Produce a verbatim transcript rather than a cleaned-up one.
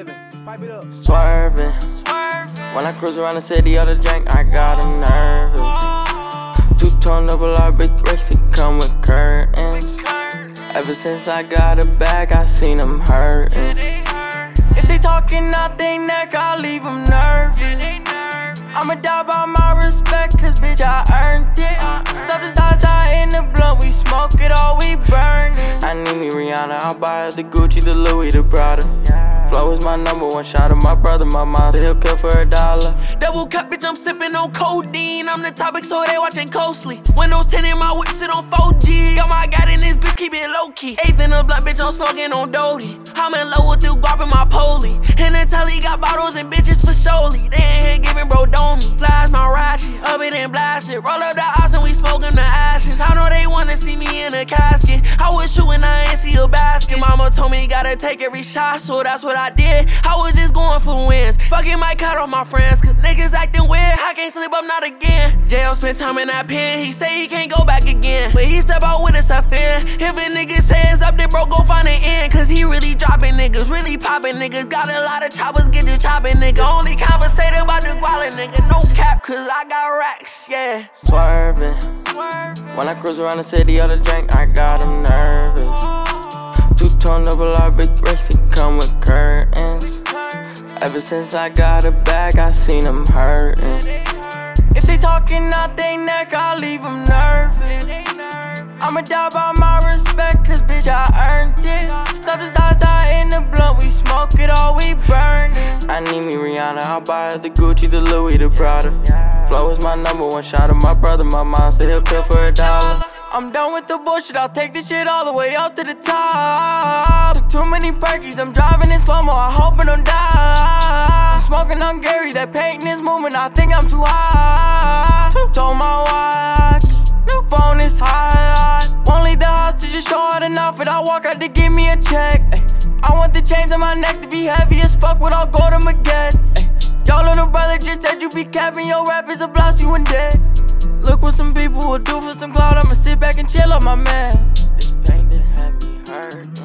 living. Pipe it up. Swerving. When I cruise around the city of the drink, I got them nervous. Two-tone double R, big racks to come with curtains. Ever since I got a bag, I seen them hurting. If they talking out they neck, I'll leave them nervous. I'ma die by my respect, cause bitch, I earned it. Stuff the Zaza in the blunt, we smoke it all, we burn it. I need me Rihanna, I'll buy her the Gucci, the Louis, the Prada. Flow is my number one shot of my brother, my monster, he'll kill for a dollar. Double cup, bitch, I'm sippin' on codeine. I'm the topic, so they watchin' closely. Windows ten in my whip, sit on four G's. Got my guy in this bitch, keep it low key. Eighth in the blunt, bitch, I'm smoking on Doty. I'm in love with you, guap in my poli. And the telly got bottles and bitches for surely. They ain't here giving bro domi. Flash my ratchet, up it and blast it. Roll up the ice and we smoking the ashes. I know they wanna see me in a casket. I was shooting, I ain't see a basket. Mama told me gotta take every shot, so that's what I did. I was just going for wins. Fucking might cut off my friends, cause niggas acting weird. I can't slip up, not again. J L spent time in that pen. He say he can't go back again, but he step out with a fin. If a nigga say it's up there, bro, go find an end. Cause he really dropping niggas, really popping niggas. Got a lot of choppers, get the chopping nigga. Only conversate about the guala nigga. No cap, cause I got racks, yeah. Swerving. When I cruise around the city of the drink, I got them nervous. Two-tone double R, big racks to come with curtains. Ever since I got a bag, I seen them hurting. If they talking out they neck, I'll leave them nervous. I'ma die by my respect, cause bitch, I earned it. Stuff the Zaza in the blunt, we smoke it all, we burn it. I need me Rihanna, I'll buy her the Gucci, the Louis, the Prada. Flow is my number one shot of my brother, my monster, he'll kill for a dollar. I'm done with the bullshit, I'll take this shit all the way up to the top. Took too many perkies, I'm driving in slow-mo, I hope I don't die. I'm smoking on Gary, that painting is moving, I think I'm too high. Told my watch, new phone is hot. Won't leave the house to just show out an outfit, I walk out to give me a check. Ay, I want the chains on my neck to be heavy as fuck with all golden baguettes. Ay, your little brother just said you be capping your rap is a blast, you in debt. Look what some people will do for some clout, I'ma sit back and chill on my mess. This pain done had me hurt.